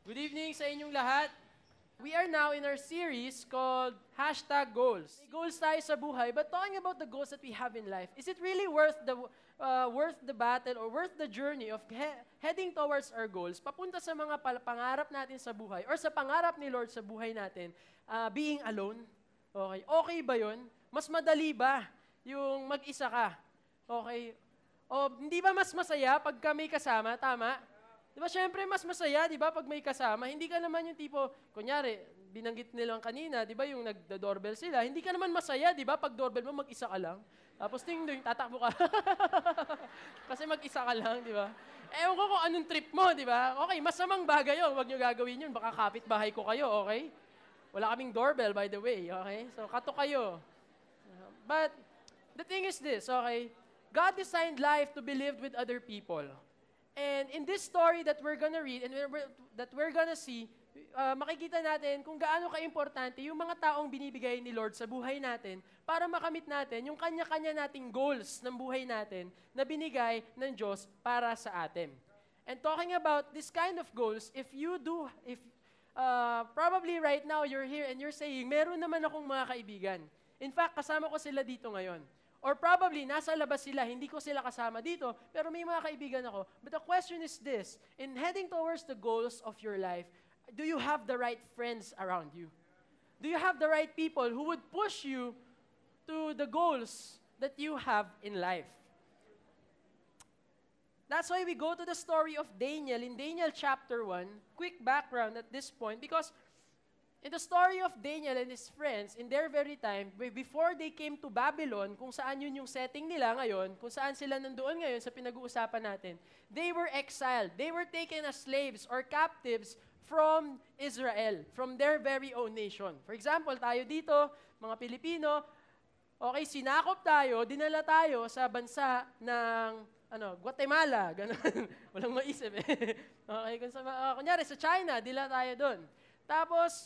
Good evening sa inyong lahat. We are now in our series called #Goals. May goals tayo sa buhay, but talking about the goals that we have in life, is it really worth the battle or worth the journey of heading towards our goals, papunta sa mga pangarap natin sa buhay or sa pangarap ni Lord sa buhay natin, being alone? Okay. Okay ba yun? Mas madali ba yung mag-isa ka? Okay. O hindi ba mas masaya pag may kasama? Tama? Di ba, syempre, mas masaya, di ba, pag may kasama. Hindi ka naman yung tipo, kunyari, binanggit nilang kanina, di ba, yung nagda-doorbell sila, hindi ka naman masaya, di ba, pag doorbell mo, mag-isa ka lang. Tapos ting-ding, tatakbo ka. Kasi mag-isa ka lang, di ba? Ewan ko kung anong trip mo, di ba? Okay, masamang bagay yun. Huwag nyo gagawin yun. Baka kapit-bahay ko kayo, okay? Wala kaming doorbell, by the way, okay? So, kato kayo. But, the thing is this, okay? God designed life to be lived with other people. And in this story that we're gonna read and that we're gonna see, makikita natin kung gaano ka-importante yung mga taong binibigay ni Lord sa buhay natin para makamit natin yung kanya-kanya nating goals ng buhay natin na binigay ng Diyos para sa atin. And talking about this kind of goals, probably right now you're here and you're saying, meron naman akong mga kaibigan. In fact, kasama ko sila dito ngayon. Or probably, nasa labas sila, hindi ko sila kasama dito, pero may mga kaibigan ako. But the question is this, in heading towards the goals of your life, do you have the right friends around you? Do you have the right people who would push you to the goals that you have in life? That's why we go to the story of Daniel in Daniel chapter 1. Quick background at this point, because in the story of Daniel and his friends, in their very time, before they came to Babylon, kung saan yun yung setting nila ngayon, kung saan sila nandoon ngayon sa pinag-uusapan natin, they were exiled. They were taken as slaves or captives from Israel, from their very own nation. For example, tayo dito, mga Pilipino, okay, sinakop tayo, dinala tayo sa bansa ng Guatemala, ganun. Walang maisip eh. Okay, kunyari sa China, dila tayo doon. Tapos,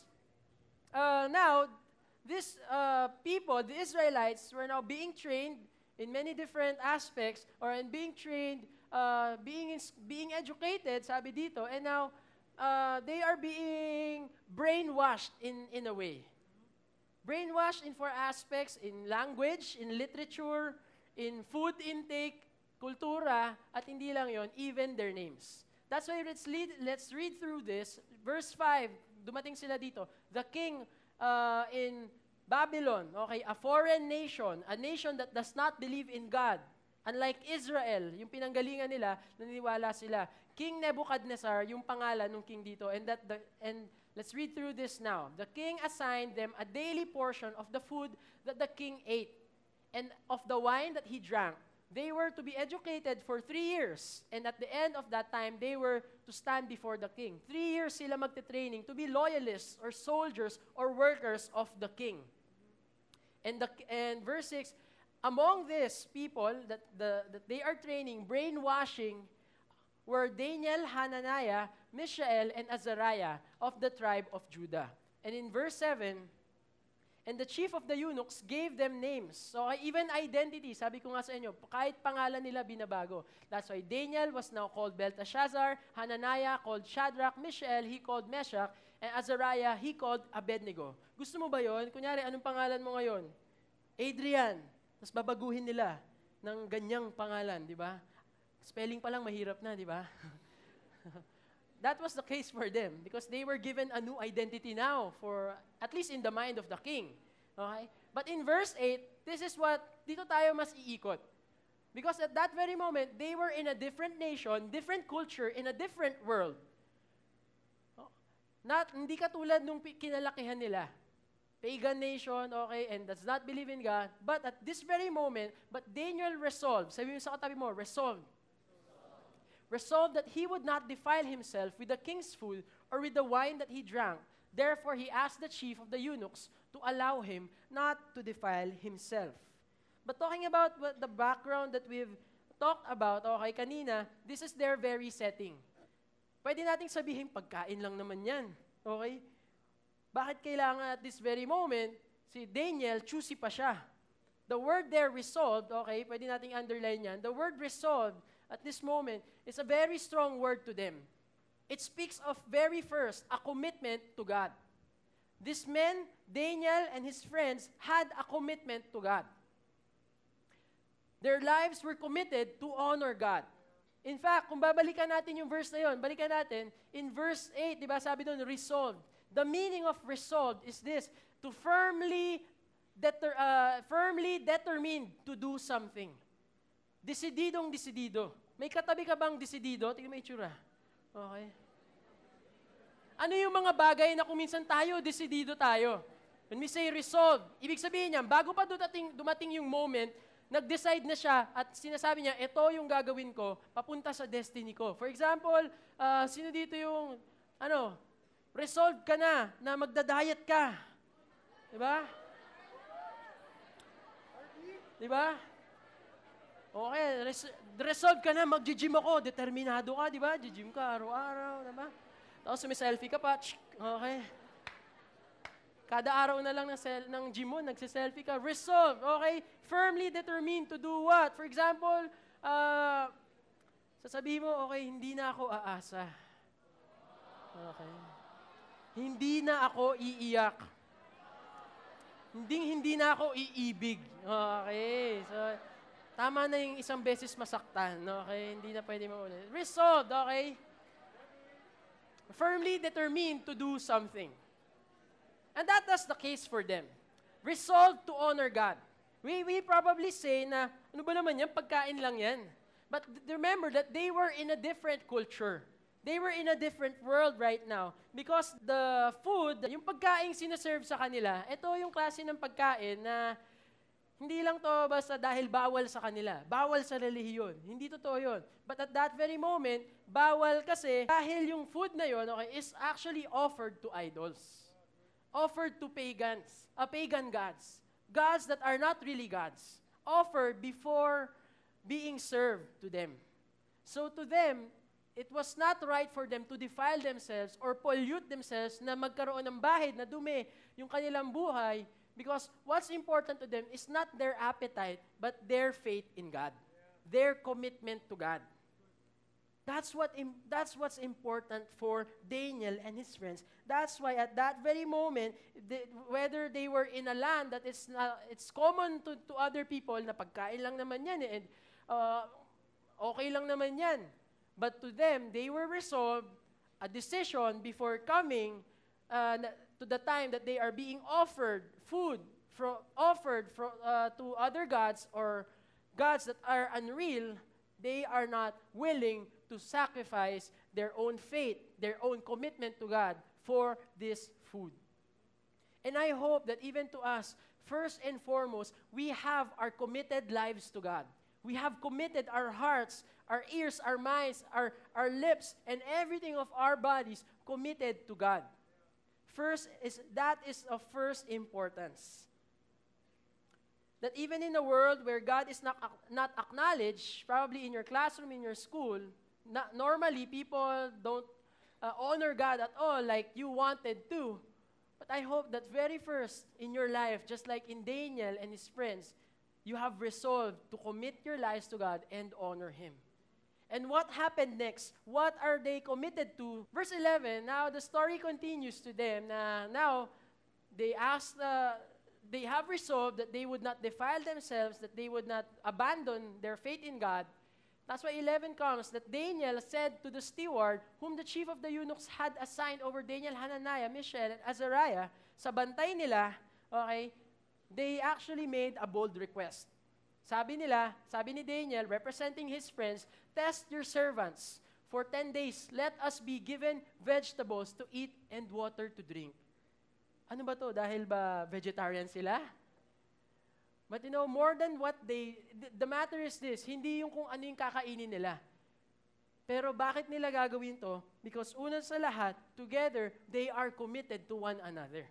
now, these people, the Israelites, were now being trained in many different aspects, or in being trained, being educated, sabi dito, and now they are being brainwashed in a way. Brainwashed in four aspects: in language, in literature, in food intake, kultura, at hindi lang yon, even their names. That's why let's read through this. Verse 5, dumating sila dito. The king in Babylon, okay, a foreign nation, a nation that does not believe in God. Unlike Israel, yung pinanggalingan nila, naniniwala sila. King Nebuchadnezzar, yung pangalan ng king dito. And let's read through this now. The king assigned them a daily portion of the food that the king ate and of the wine that he drank. They were to be educated for 3 years. And at the end of that time, they were to stand before the king. 3 years sila magte-training to be loyalists or soldiers or workers of the king. And verse 6, among these people that they are training, brainwashing, were Daniel, Hananiah, Mishael, and Azariah of the tribe of Judah. And in verse 7, and the chief of the eunuchs gave them names. So even identity, sabi ko nga sa inyo, kahit pangalan nila binabago. That's why Daniel was now called Belteshazzar, Hananiah called Shadrach, Mishael he called Meshach, and Azariah he called Abednego. Gusto mo ba yon? Kunyari, anong pangalan mo ngayon? Adrian. Tapos babaguhin nila ng ganyang pangalan, di ba? Spelling pa lang mahirap na, di ba? That was the case for them because they were given a new identity now, for at least in the mind of the king. Okay? But in verse 8, this is what, dito tayo mas iikot. Because at that very moment, they were in a different nation, different culture, in a different world. Hindi katulad nung kinalakihan nila. Pagan nation, okay, and does not believe in God. But at this very moment, Daniel resolved, sabi mo sa katabi mo, resolved that he would not defile himself with the king's food or with the wine that he drank. Therefore, he asked the chief of the eunuchs to allow him not to defile himself. But talking about the background that we've talked about, okay, kanina, this is their very setting. Pwede nating sabihin, pagkain lang naman yan. Okay? Bakit kailangan at this very moment, si Daniel, choosy pa siya. The word there, resolved, okay, pwede nating underline yan. The word resolved, at this moment, is a very strong word to them. it speaks of very first, a commitment to God. These men, Daniel and his friends, had a commitment to God. Their lives were committed to honor God. In fact, kung babalikan natin yung verse na yun, balikan natin, in verse 8, di ba sabi doon, resolved. The meaning of resolved is this, to firmly determined to do something. Desididong desidido. May katabi ka bang desidido? Tingnan mo itsura. Okay. Ano yung mga bagay na kung minsan tayo, desidido tayo? When we say resolved, ibig sabihin niya, bago pa dumating yung moment, nag-decide na siya at sinasabi niya, ito yung gagawin ko, papunta sa destiny ko. For example, sino dito yung, resolved ka na magda-diet ka. Diba? Diba? Okay, resolved ka na, mag-gym ako, determinado ka, diba? Gym ka araw-araw, diba? Tapos may selfie ka pa, okay. Kada araw na lang ng gym mo, nagsiselfie ka. Resolve, okay? Firmly determined to do what? For example, sasabihin mo, okay, hindi na ako aasa. Okay. Hindi na ako iiyak. Hindi na ako iibig. Okay. So, tama na yung isang beses masaktan. Okay. Hindi na pwede maulit. Resolve, okay? Firmly determined to do something. And that was the case for them. Resolved to honor God. We probably say na, ano ba naman yan? Pagkain lang yan. But remember that they were in a different culture. They were in a different world right now. Because the food, yung pagkain sinaserve sa kanila, ito yung klase ng pagkain na hindi lang to basta dahil bawal sa kanila. Bawal sa relihiyon. Hindi totoo yun. But at that very moment, bawal kasi dahil yung food na yun, okay, is actually offered to idols. Offered to pagan gods. Gods that are not really gods. Offered before being served to them. So to them, it was not right for them to defile themselves or pollute themselves na magkaroon ng bahid na dumi yung kanilang buhay because what's important to them is not their appetite but their faith in God. Their commitment to God. That's what's important for Daniel and his friends. That's why at that very moment, whether they were in a land that it's common to other people na pagkain lang naman yan and okay lang naman yan. But to them, they were resolved a decision before coming to the time that they are being offered food to other gods or gods that are unreal. They are not willing to sacrifice their own faith, their own commitment to God for this food. And I hope that even to us, first and foremost, we have our committed lives to God. We have committed our hearts, our ears, our minds, our lips, and everything of our bodies committed to God. That is of first importance. That even in a world where God is not acknowledged, probably in your classroom, in your school, normally people don't honor God at all like you wanted to. But I hope that very first in your life, just like in Daniel and his friends, you have resolved to commit your lives to God and honor Him. And what happened next? What are they committed to? Verse 11, now the story continues to them. Now, they have resolved that they would not defile themselves, that they would not abandon their faith in God. That's why 11 comes, that Daniel said to the steward, whom the chief of the eunuchs had assigned over Daniel, Hananiah, Mishael, and Azariah, sa bantay nila, okay, they actually made a bold request. Sabi ni Daniel, representing his friends, test your servants. For 10 days, let us be given vegetables to eat and water to drink. Ano ba to? Dahil ba vegetarian sila? But more than what the matter is this, hindi yung kung ano yung kakainin nila. Pero bakit nila gagawin to? Because una sa lahat, together, they are committed to one another.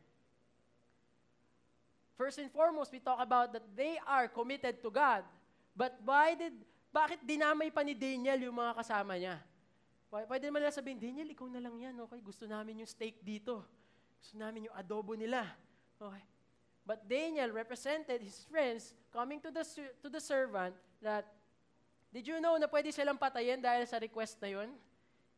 First and foremost, we talk about that they are committed to God. But bakit dinamay pa ni Daniel yung mga kasama niya? Pwede naman nila sabihin, Daniel, ikaw na lang yan, okay? Gusto namin yung steak dito. Gusto namin yung adobo nila. Okay. But Daniel represented his friends coming to the servant that, did you know na pwede silang patayin dahil sa request na yun?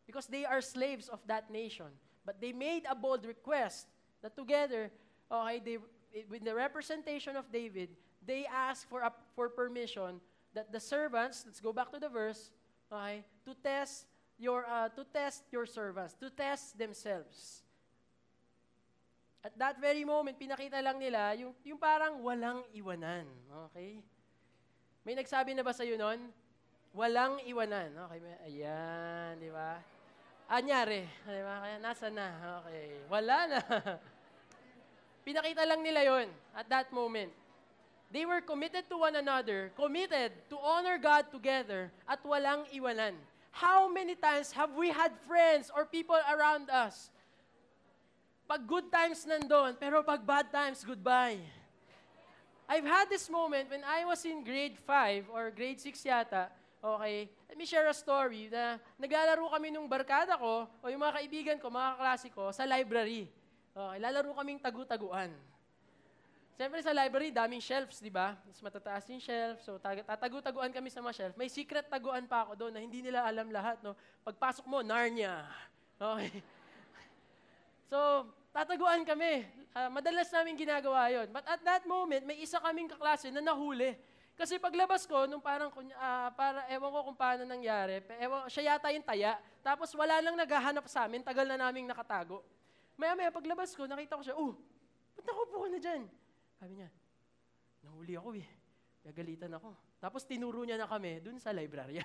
because they are slaves of that nation. But they made a bold request that together, with the representation of David, they asked for permission that the servants, let's go back to the verse, to test your servants, to test themselves. At that very moment, pinakita lang nila yung parang walang iwanan. Okay? May nagsabi na ba sa'yo nun? Walang iwanan. Okay, ayan, di ba? Anyari, di ba? Kaya nasa na? Okay, wala na. Pinakita lang nila yon at that moment. They were committed to one another, committed to honor God together, at walang iwanan. How many times have we had friends or people around us? Pag good times nandun, pero pag bad times, goodbye. I've had this moment when I was in grade 5 or grade 6 yata. Okay, let me share a story na naglalaro kami nung barkada ko o yung mga kaibigan ko, mga kaklase ko, sa library. Okay, lalaro kaming tagu-taguan. Siyempre sa library, daming shelves, di ba? Mas matataas yung shelf. So, tatagu-taguan kami sa mga shelf. May secret taguan pa ako doon na hindi nila alam lahat. No? Pagpasok mo, Narnia. Okay. So, tataguan kami. Madalas namin ginagawa yon. But at that moment, may isa kaming kaklase na nahuli. Kasi paglabas ko, nung ewan ko kung paano nangyari, siya yata yung taya. Tapos wala nang naghahanap sa amin, tagal na naming nakatago. Maya-maya paglabas ko, nakita ko siya, ba't nakaupo ka na dyan? Sabi niya, nahuli ako eh. Nagalitan ako. Tapos tinuro niya na kami dun sa librarian.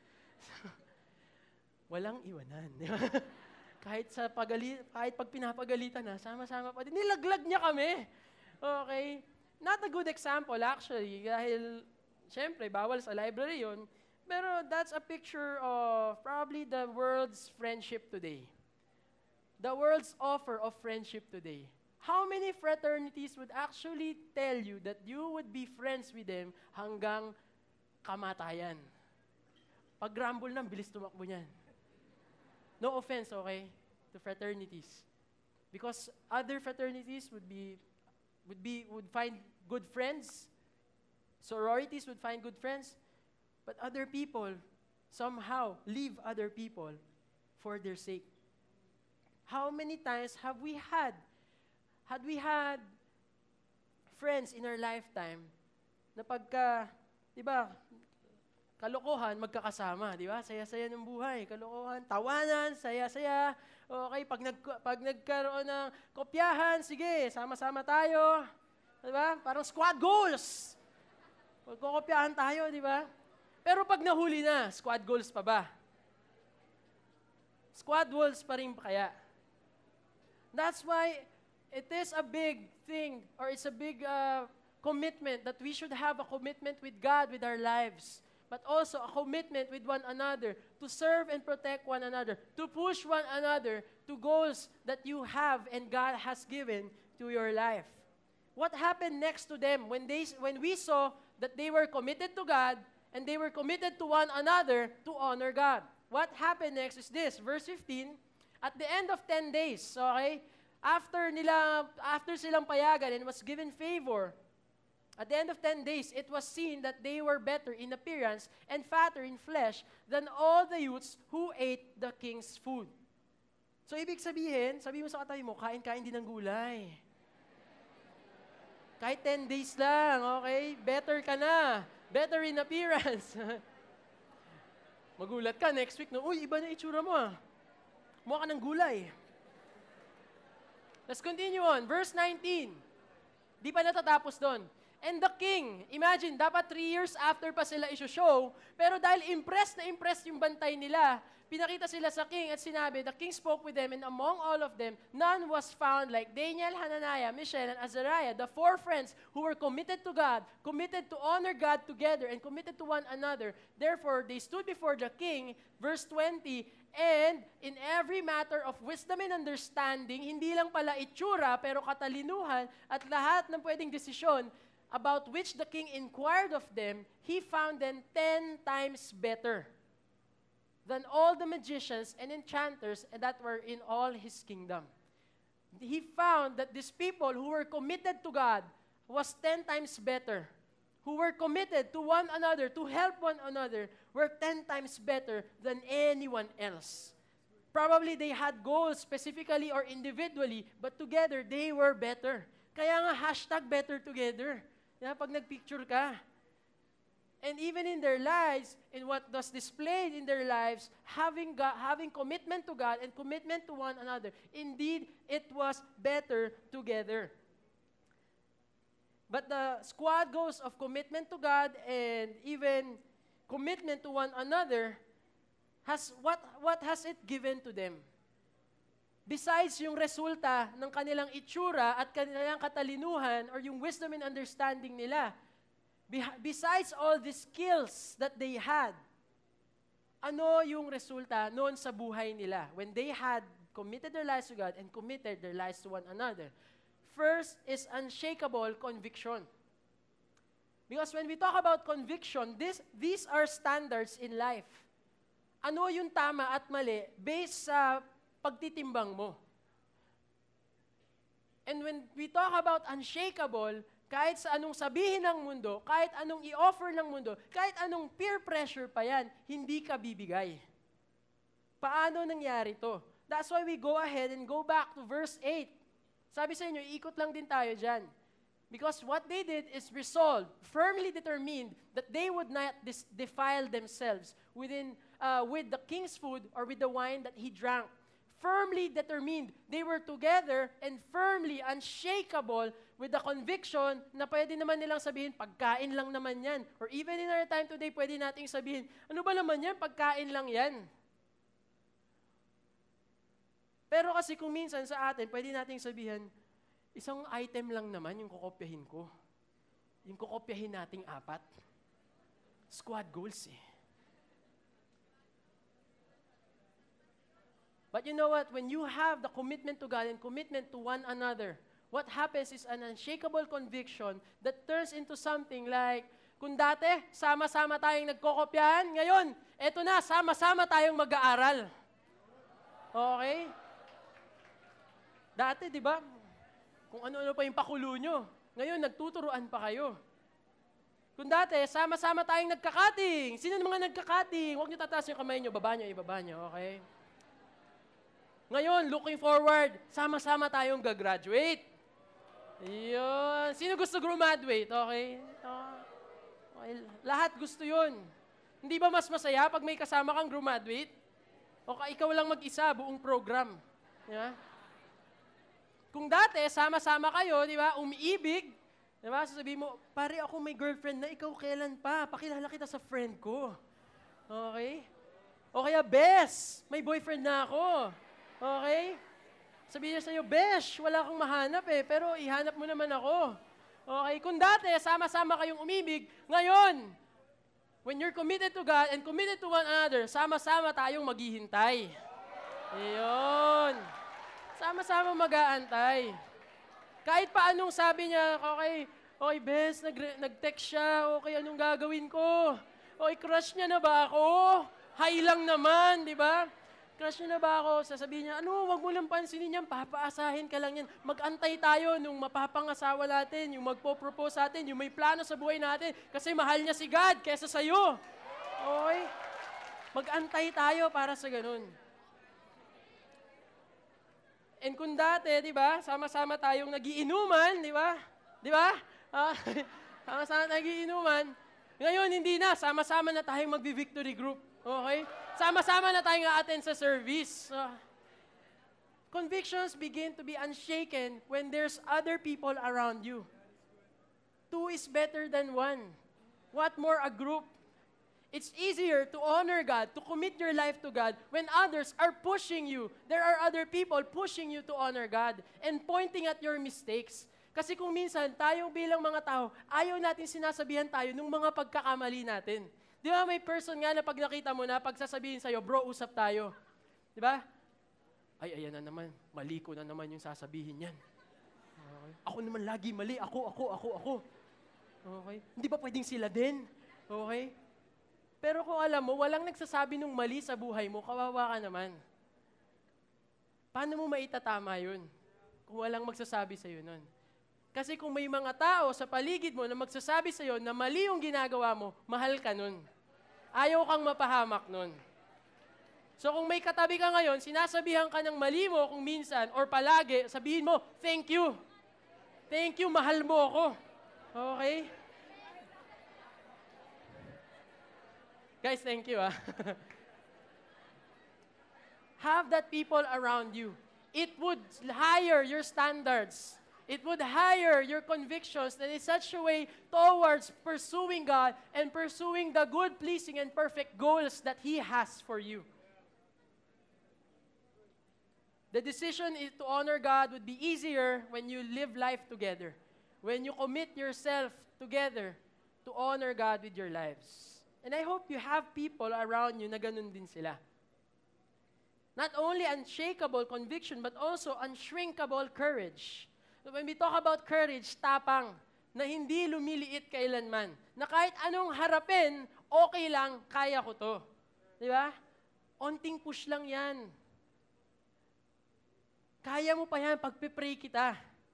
Walang iwanan. Kahit pag pinapagalitan na, sama-sama pa din. Nilaglag niya kami. Okay? Not a good example actually, dahil syempre bawal sa library yun. Pero that's a picture of probably the world's friendship today. The world's offer of friendship today. How many fraternities would actually tell you that you would be friends with them hanggang kamatayan? Pag rumble na, bilis tumakbo niyan. No offense, okay, to fraternities. Because other fraternities would find good friends. Sororities would find good friends. But other people somehow leave other people for their sake. How many times have we had friends in our lifetime na pagka, di ba, kalokohan, magkakasama, di ba? Saya-saya ng buhay, kalokohan, tawanan, saya-saya. Okay, pag nagkaroon ng kopyahan, sige, sama-sama tayo. Di ba? Parang squad goals. Pagkokopyahan tayo, di ba? Pero pag nahuli na, squad goals pa ba? Squad goals pa rin kaya? That's why it is a big thing, or it's a big commitment that we should have a commitment with God with our lives, but also a commitment with one another to serve and protect one another, to push one another to goals that you have and God has given to your life. What happened next to them when we saw that they were committed to God and they were committed to one another to honor God? What happened next is this, verse 15, at the end of 10 days, okay, after silang payagan and was given favor, at the end of 10 days, it was seen that they were better in appearance and fatter in flesh than all the youths who ate the king's food. So, ibig sabihin, sabi mo sa katabi mo, kain-kain din ng gulay. Kahit 10 days lang, okay? Better ka na. Better in appearance. Magulat ka next week, no? Uy, iba na itsura mo ah. Mukha ka ng gulay. Let's continue on. Verse 19. Di pa natatapos doon. And the king, imagine, dapat 3 years after pa sila iso-show, pero dahil impressed yung bantay nila, pinakita sila sa king at sinabi, the king spoke with them, and among all of them, none was found like Daniel, Hananiah, Mishael, and Azariah, the 4 friends who were committed to God, committed to honor God together, and committed to one another. Therefore, they stood before the king, verse 20, and in every matter of wisdom and understanding, hindi lang pala itsura, pero katalinuhan at lahat ng pwedeng desisyon, about which the king inquired of them, he found them 10 times better than all the magicians and enchanters that were in all his kingdom. He found that these people who were committed to God was 10 times better. Who were committed to one another, to help one another, were 10 times better than anyone else. Probably they had goals specifically or individually, but together, they were better. Kaya nga, hashtag better together. Pag nagpicture ka. And even in their lives, in what was displayed in their lives, having commitment to God and commitment to one another, indeed, it was better together. But the squad goals of commitment to God and even commitment to one another, what has it given to them? Besides yung resulta ng kanilang itsura at kanilang katalinuhan or yung wisdom and understanding nila, besides all the skills that they had, ano yung resulta noon sa buhay nila when they had committed their lives to God and committed their lives to one another? First is unshakable conviction. Because when we talk about conviction, these are standards in life. Ano yung tama at mali based sa pagtitimbang mo. And when we talk about unshakable, kahit sa anong sabihin ng mundo, kahit anong i-offer ng mundo, kahit anong peer pressure pa yan, hindi ka bibigay. Paano nangyari to? That's why we go ahead and go back to verse 8. Sabi sa inyo, ikot lang din tayo dyan. Because what they did is resolved, firmly determined, that they would not defile themselves with the king's food or with the wine that he drank. Firmly determined. They were together and firmly unshakable with the conviction na pwede naman nilang sabihin, pagkain lang naman yan. Or even in our time today, pwede nating sabihin, ano ba naman yan? Pagkain lang yan. Pero kasi kung minsan sa atin, pwede nating sabihin, isang item lang naman yung kukopyahin ko. Yung kukopyahin nating 4. Squad goals eh. But you know what? When you have the commitment to God and commitment to one another, what happens is an unshakable conviction that turns into something like, kung dati, sama-sama tayong nagkokopyahan, ngayon, eto na, sama-sama tayong mag-aaral. Okay? Dati, di ba? Kung ano-ano pa yung pakulo nyo. Ngayon, nagtuturuan pa kayo. Kung dati, sama-sama tayong nagkakating. Sino mga nagkakating? Huwag nyo tataas yung kamay nyo, baba nyo, ibaba nyo, okay? Ngayon, looking forward, sama-sama tayong gagraduate. Yun. Sino gusto graduate? Okay? Okay. Lahat gusto yun. Hindi ba mas masaya pag may kasama kang graduate? O ikaw lang mag-isa, buong program. Diba? Kung dati, sama-sama kayo, di ba, umiibig, di ba, sasabihin mo, pare ako may girlfriend na, ikaw kailan pa? Pakilala kita sa friend ko. Okay? O kaya, bes, may boyfriend na ako. Okay? Sabihin niya sa'yo, besh, wala akong mahanap eh, pero ihanap mo naman ako. Okay? Kung dati, sama-sama kayong umibig, ngayon, when you're committed to God and committed to one another, sama-sama tayong maghihintay. Iyon. Sama-sama mag-aantay. Kahit pa anong sabi niya, okay, bes, nag-text siya, okay, anong gagawin ko? Okay, crush niya na ba ako? Hi lang naman, di ba? Crush niya na ba ako? Sasabihin niya, wag mo lang pansinin yan, papaasahin ka lang yan. Mag-antay tayo nung mapapangasawa natin, yung magpo-propose natin, yung may plano sa buhay natin, kasi mahal niya si God kesa sa'yo. Okay? Mag-antay tayo para sa ganun. And kung dati, di ba, sama-sama tayong nagiinuman, di ba? Di ba? Sama-sama nagiinuman. Ngayon, hindi na. Sama-sama na tayong magbi-victory group. Okay? Sama-sama na tayong a-attend sa service. Convictions begin to be unshaken when there's other people around you. 2 is better than 1. What more a group? It's easier to honor God, to commit your life to God when others are pushing you. There are other people pushing you to honor God and pointing at your mistakes. Kasi kung minsan, tayo bilang mga tao, ayaw natin sinasabihan tayo ng mga pagkakamali natin. Di ba may person nga na pag nakita mo na, pag sasabihin sa'yo, bro, usap tayo. Di ba? Ay, ayan na naman. Mali ko na naman yung sasabihin yan. Okay. Ako naman lagi mali. Ako. Okay. Hindi ba pwedeng sila din? Okay. Pero kung alam mo, walang nagsasabi nung mali sa buhay mo, kawawa ka naman. Paano mo maitatama yun? Kung walang magsasabi sa'yo nun. Kasi kung may mga tao sa paligid mo na magsasabi sa'yo na mali yung ginagawa mo, mahal ka nun. Ayaw kang mapahamak nun. So kung may katabi ka ngayon, sinasabihan ka ng mali mo kung minsan or palagi, sabihin mo, thank you. Thank you, mahal mo ako. Okay? Guys, thank you. Have that people around you. It would higher your standards. It would higher your convictions in such a way towards pursuing God and pursuing the good, pleasing, and perfect goals that He has for you. The decision is to honor God would be easier when you live life together. When you commit yourself together to honor God with your lives. And I hope you have people around you na ganun din sila. Not only unshakable conviction, but also unshrinkable courage. So when we talk about courage, tapang, na hindi lumiliit kailanman. Na kahit anong harapin, okay lang, kaya ko to. Di ba? Onting push lang yan. Kaya mo pa yan, pagpipray kita.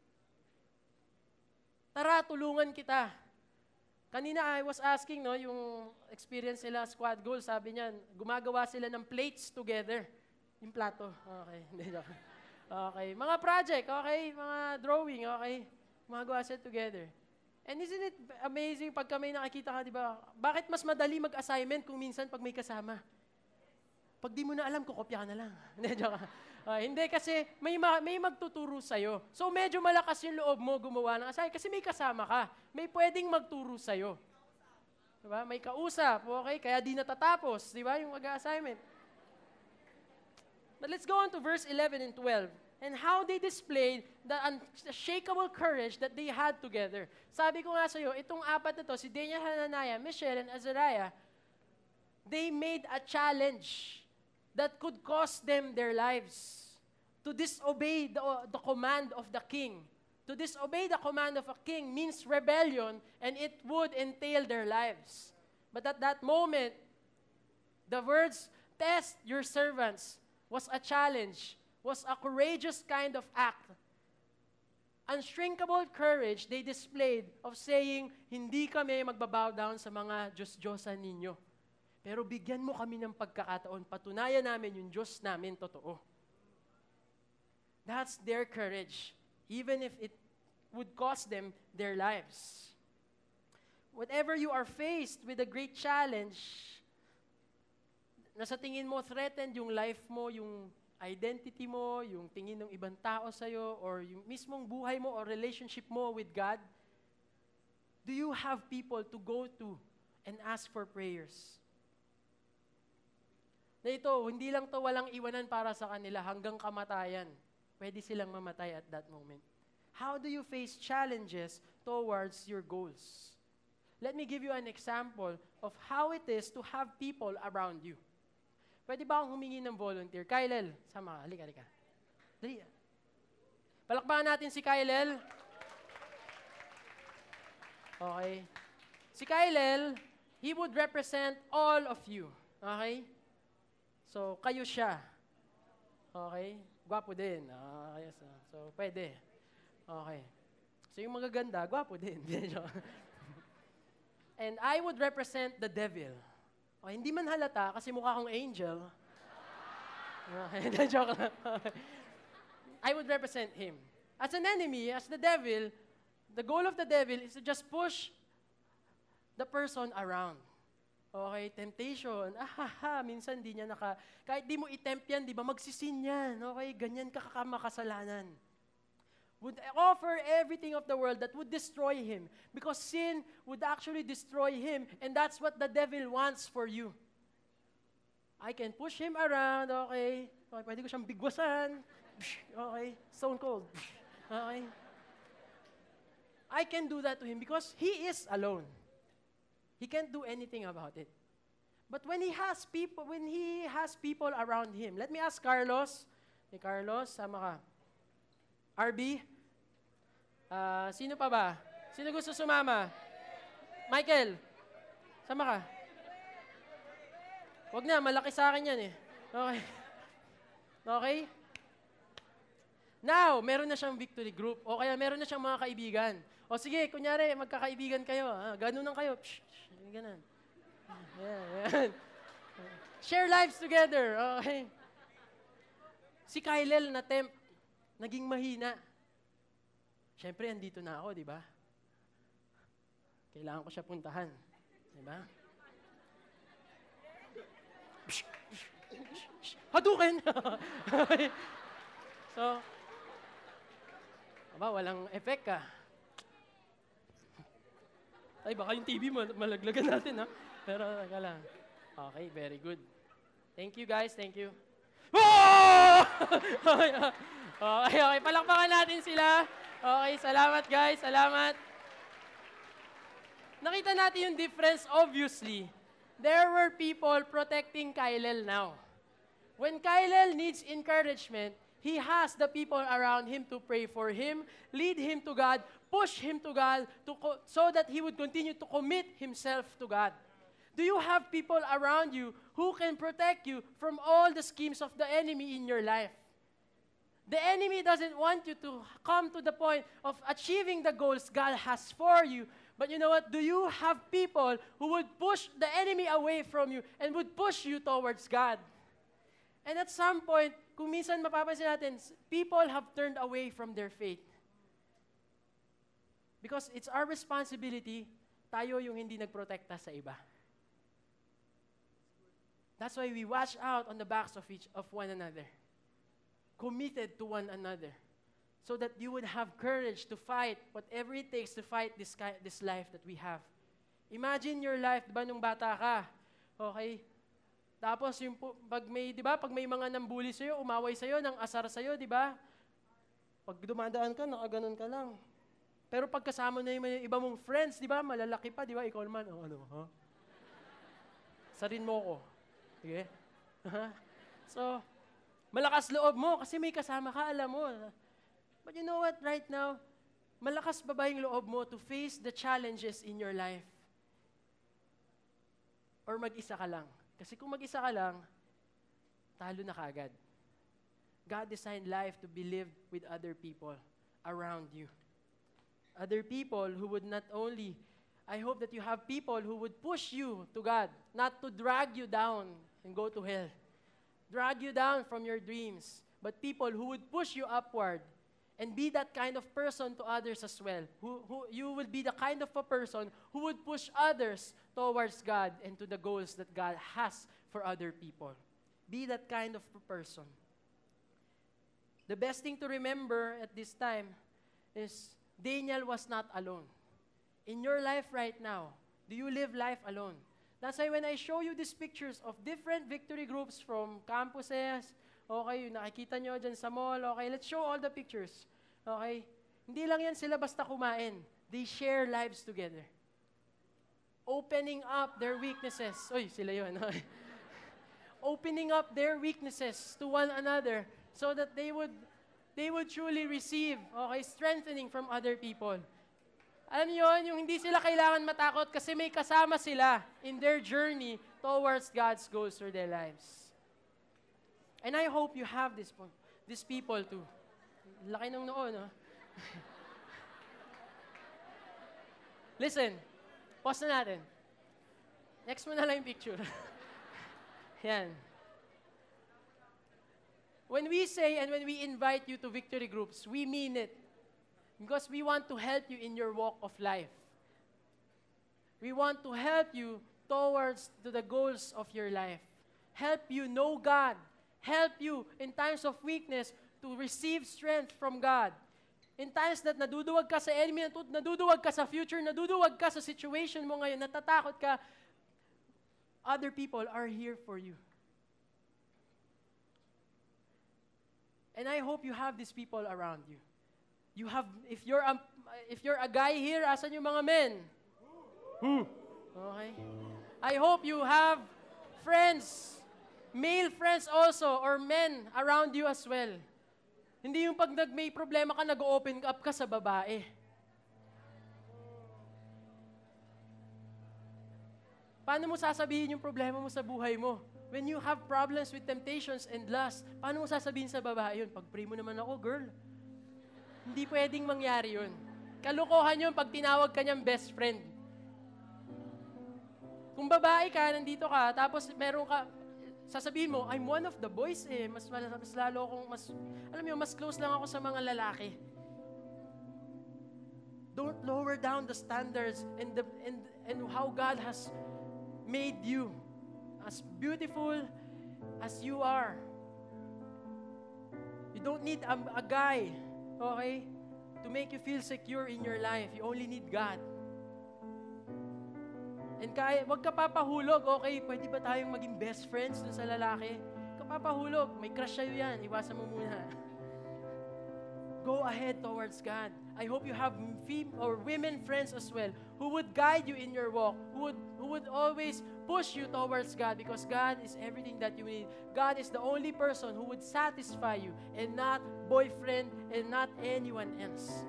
Tara, tulungan kita. Kanina I was asking, no, yung experience nila, squad goal, sabi niyan, gumagawa sila ng plates together. Yung plato. Okay, hindi joke. Okay, mga project, okay, mga drawing, okay, gumagawa sila together. And isn't it amazing pag may nakikita ka, di ba? Bakit mas madali mag-assignment kung minsan pag may kasama? Pag di mo na alam, kukopya ka na lang. Hindi, joke. Hindi kasi may magtuturo sa'yo. So medyo malakas yung loob mo gumawa ng assignment kasi may kasama ka. May pwedeng magturo sa'yo. Diba? May kausap, okay? Kaya di natatapos, di ba, yung mag-assignment. But let's go on to verse 11 and 12. And how they displayed the unshakable courage that they had together. Sabi ko nga sa'yo, itong apat na to, si Daniel, Hananiah, Mishael, and Azariah, they made a challenge that could cost them their lives to disobey the command of the king. To disobey the command of a king means rebellion, and it would entail their lives. But at that moment, the words, test your servants, was a challenge, was a courageous kind of act. Unshrinkable courage they displayed of saying, hindi kami magbabow down sa mga Diyos-Diyosan ninyo. Pero bigyan mo kami ng pagkakataon, patunayan namin yung Diyos namin totoo. That's their courage, even if it would cost them their lives. Whatever you are faced with a great challenge, na sa tingin mo threatened yung life mo, yung identity mo, yung tingin ng ibang tao sa'yo, or yung mismong buhay mo or relationship mo with God, do you have people to go to and ask for prayers? Na ito, hindi lang to walang iwanan para sa kanila hanggang kamatayan. Pwede silang mamatay at that moment. How do you face challenges towards your goals? Let me give you an example of how it is to have people around you. Pwede ba akong humingi ng volunteer? Kylel, sama ka. Halika. Dali. Palakpakan natin si Kylel. Okay. Si Kylel, he would represent all of you. Okay? So, kayo siya. Okay? Gwapo din. Yes, so, pwede. Okay. So, yung magaganda, gwapo din. And I would represent the devil. Okay, hindi man halata kasi mukha akong angel. Okay, joke lang. I would represent him. As an enemy, as the devil, the goal of the devil is to just push the person around. Okay, temptation. Minsan di niya kahit di mo i-tempt yan, di ba, magsisin yan. Okay, ganyan ka kamakasalanan. Would offer everything of the world that would destroy him. Because sin would actually destroy him. And that's what the devil wants for you. I can push him around, okay? Okay, pwede ko siyang bigwasan. Okay, stone cold. Okay? I can do that to him because he is alone. He can't do anything about it. But when he has people around him, let me ask Carlos. Hey, Carlos, sama ka. RB? Sino pa ba? Sino gusto sumama? Michael? Sama ka? Wag na, malaki sa akin yan eh. Okay. Okay? Now, meron na siyang victory group. O kaya meron na siyang mga kaibigan. O sige, kunyari, magkakaibigan kayo. Ganun lang kayo. Ganun. Yan. Share lives together. Okay. Si Kylel na temp, naging mahina. Siyempre, andito na ako, di ba? Kailangan ko siya puntahan. Di ba? Hadukin! So, walang effect ka. Ay, baka yung TV malaglagan natin, ha? Pero, teka lang. Okay, very good. Thank you, guys. Thank you. Oh! Okay. Palakpakan natin sila. Okay, salamat, guys. Salamat. Nakita natin yung difference, obviously. There were people protecting Kylel now. When Kylel needs encouragement, he has the people around him to pray for him, lead him to God, push him to God, so that he would continue to commit himself to God. Do you have people around you who can protect you from all the schemes of the enemy in your life? The enemy doesn't want you to come to the point of achieving the goals God has for you. But you know what? Do you have people who would push the enemy away from you and would push you towards God? And at some point, kung minsan mapapansin natin, people have turned away from their faith. Because it's our responsibility, tayo yung hindi nagprotekta sa iba. That's why we watch out on the backs of one another. Committed to one another. So that you would have courage to fight whatever it takes to fight this life that we have. Imagine your life, diba, nung bata ka. Okay? Tapos yung pag may mga nambuli sa'yo, umaway sa'yo, nang asar sa'yo, diba? Pag dumadaan ka, nakaganon ka lang. Pero pag kasama na yung iba mong friends, diba? Malalaki pa, diba? Ikaw naman, ha? Sarin mo ko. Sige? So, malakas loob mo kasi may kasama ka, alam mo. But you know what, right now, malakas ba yung loob mo to face the challenges in your life? Or mag-isa ka lang? Kasi kung mag-isa ka lang, talo na kaagad. God designed life to be lived with other people around you. Other people who would not only, I hope that you have people who would push you to God, not to drag you down and go to hell. Drag you down from your dreams, but people who would push you upward and be that kind of person to others as well. You will be the kind of a person who would push others towards God and to the goals that God has for other people. Be that kind of a person. The best thing to remember at this time is Daniel was not alone. In your life right now, do you live life alone? That's why when I show you these pictures of different victory groups from campuses, okay, nakikita nyo dyan sa mall, okay, let's show all the pictures. Okay? Hindi lang yan sila basta kumain. They share lives together. Opening up their weaknesses. Uy, sila yun. Opening up their weaknesses to one another so that they would truly receive, okay, strengthening from other people. Alam niyo yun, yung hindi sila kailangan matakot kasi may kasama sila in their journey towards God's goals for their lives. And I hope you have these people too. Laki ng noo, no? Listen, pause na natin. Next mo na lang yung picture. Yan. When we say and when we invite you to victory groups, we mean it. Because we want to help you in your walk of life. We want to help you towards to the goals of your life. Help you know God. Help you in times of weakness to receive strength from God. In times that naduduwag ka sa enemy, naduduwag ka sa future, naduduwag ka sa situation mo ngayon, natatakot ka, other people are here for you. And I hope you have these people around you. You have, if you're a guy here, asan yung mga men? Okay. I hope you have friends, male friends also, or men around you as well. Hindi yung pag may problema ka, nag-open up ka sa babae. Paano mo sasabihin yung problema mo sa buhay mo? When you have problems with temptations and lust, paano mo sasabihin sa babae yun? Pag-pray mo naman ako, girl. Hindi pwedeng mangyari yun. Kalukuhan yun pag tinawag ka niyang best friend. Kung babae ka, nandito ka, tapos meron ka, sasabihin mo, I'm one of the boys eh. Mas lalo akong, alam mo, mas close lang ako sa mga lalaki. Don't lower down the standards and how God has made you as beautiful as you are. You don't need a guy, okay, to make you feel secure in your life. You only need God. And wag ka papahulog, okay, pwede ba tayong maging best friends dun sa lalaki? Wag ka papahulog, may crush sa'yo yan, iwasan mo muna. Go ahead towards God. I hope you have women friends as well who would guide you in your walk, who would always push you towards God, because God is everything that you need. God is the only person who would satisfy you, and not boyfriend and not anyone else.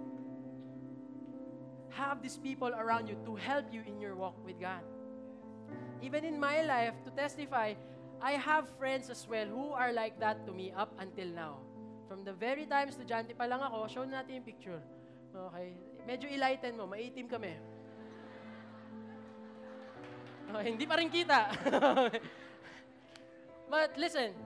Have these people around you to help you in your walk with God. Even in my life, to testify, I have friends as well who are like that to me up until now. From the very time estudyante pa lang ako, show natin yung picture. Okay? Medyo ilighten mo, maitim kami. Okay, hindi pa rin kita. But listen,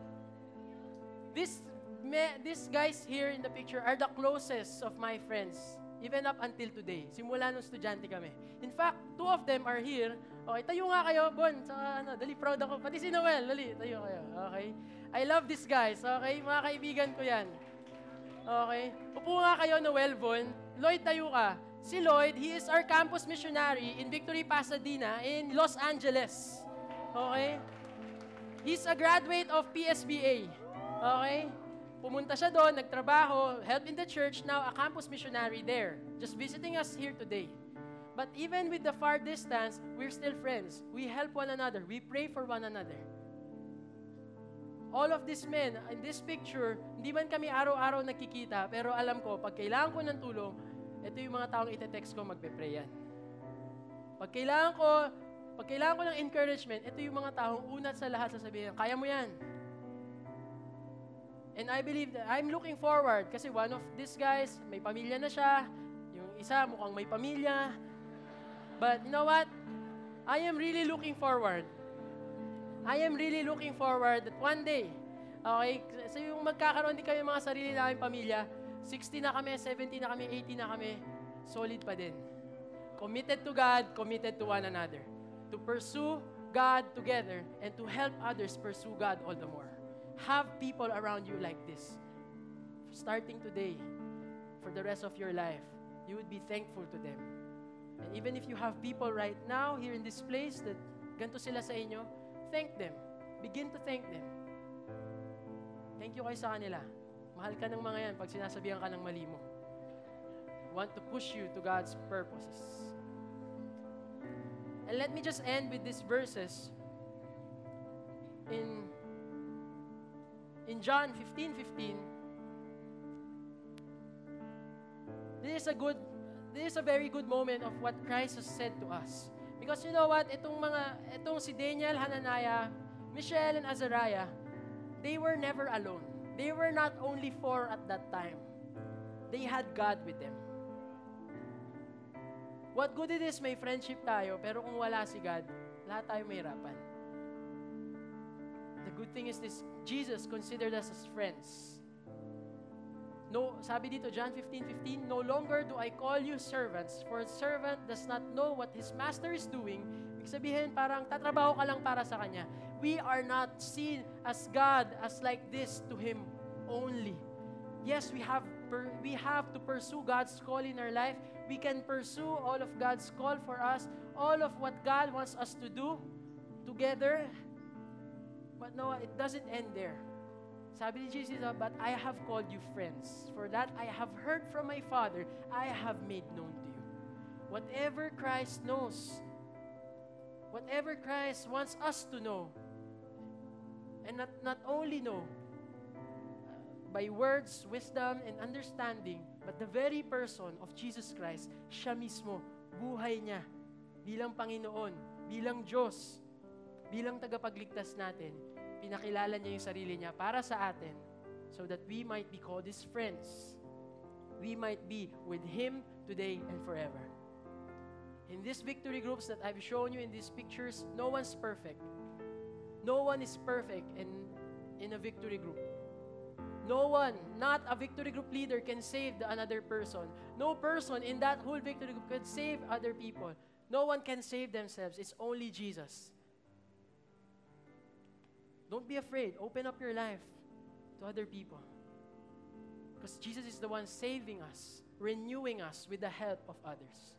these guys here in the picture are the closest of my friends, even up until today. Simula nung estudyante kami. In fact, 2 of them are here. Okay, tayo nga kayo, Bon. Saka, dali, proud ako. Pati si Noel, dali, tayo kayo. Okay? I love these guys, okay? Mga kaibigan ko yan. Okay? Upo nga kayo, Noel, Bon. Lloyd, tayo ka. Si Lloyd, he is our campus missionary in Victory, Pasadena, in Los Angeles. Okay? He's a graduate of PSBA. Okay? Pumunta siya doon, nagtrabaho, help in the church, now a campus missionary there. Just visiting us here today. But even with the far distance, we're still friends. We help one another. We pray for one another. All of these men, in this picture, hindi man kami araw-araw nakikita, pero alam ko, pag kailangan ko ng tulong, ito yung mga taong ite-text ko, magpe-pray yan. Pag kailangan ko ng encouragement, ito yung mga taong unat sa lahat sasabihin, kaya mo yan. And I believe that I'm looking forward, kasi one of these guys, may pamilya na siya, yung isa mukhang may pamilya. But you know what? I am really looking forward. I am really looking forward that one day, okay, so yung magkakaroon din kami mga sarili namin pamilya, 60 na kami, 70 na kami, 80 na kami, solid pa din. Committed to God, committed to one another. To pursue God together and to help others pursue God all the more. Have people around you like this. Starting today, for the rest of your life, you would be thankful to them. And even if you have people right now here in this place that ganito sila sa inyo, thank them. Begin to thank them. Thank you kayo sa kanila. Mahal ka ng mga yan pag sinasabihan ka ng mali mo. Want to push you to God's purposes. And let me just end with these verses. In John 15:15, this is a very good moment of what Christ has said to us. Because you know what, itong si Daniel, Hananiah, Mishael, and Azariah, they were never alone. They were not only 4 at that time. They had God with them. What good it is may friendship tayo, pero kung wala si God, lahat tayo mahirapan. The good thing is this, Jesus considered us as friends. No, sabi dito, John 15:15, no longer do I call you servants, for a servant does not know what his master is doing. Ibig sabihin, parang tatrabaho ka lang para sa kanya. We are not seen as God as like this to Him only. Yes, we have to pursue God's call in our life. We can pursue all of God's call for us, all of what God wants us to do together. But no, it doesn't end there. Sabi ni Jesus, but I have called you friends. For that I have heard from my Father, I have made known to you. Whatever Christ knows, whatever Christ wants us to know, and not only know, by words, wisdom, and understanding, but the very person of Jesus Christ, siya mismo, buhay niya, bilang Panginoon, bilang Diyos, bilang tagapagligtas natin, pinakilala niya yung sarili niya para sa atin so that we might be called His friends. We might be with Him today and forever. In these victory groups that I've shown you in these pictures, no one's perfect. No one is perfect in a victory group. No one, not a victory group leader, can save another person. No person in that whole victory group can save other people. No one can save themselves. It's only Jesus. Don't be afraid. Open up your life to other people. Because Jesus is the one saving us, renewing us with the help of others.